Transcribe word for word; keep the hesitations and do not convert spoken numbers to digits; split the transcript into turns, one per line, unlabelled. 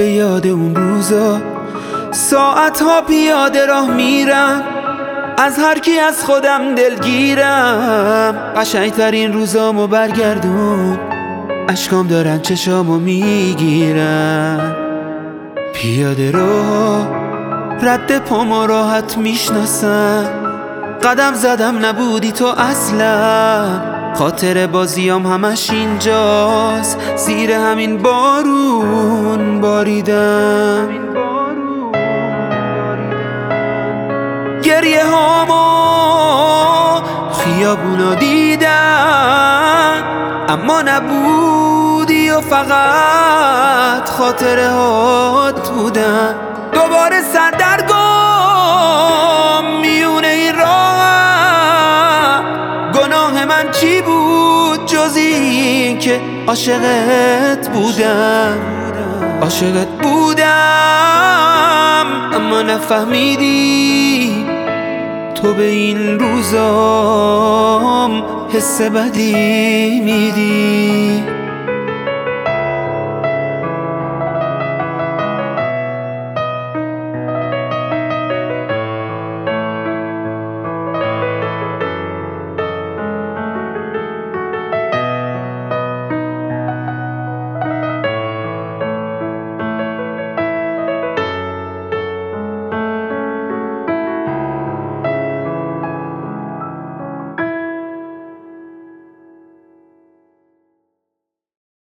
میفته یاد اون روزا. ساعت ها پیاده راه میرم، از هر کی از خودم دلگیرم. قشنگترین روزامو برگردون، اشکام دارن چشامو میگیرن. پیاده رو رد پامو راحت میشناسن، قدم زدم نبودی تو اصلا. خاطر بازیام همش اینجاست، زیر همین بارون باریدم. گریه هامو خیابونا دیدن، اما نبودی و فقط خاطره هات بودن. دوباره سردرگم میونه این راه، گناه من چی بود جز این که عاشقت بودم. عاشقت بودم اما نفهمیدی، تو به این روزام حس بدی میدی.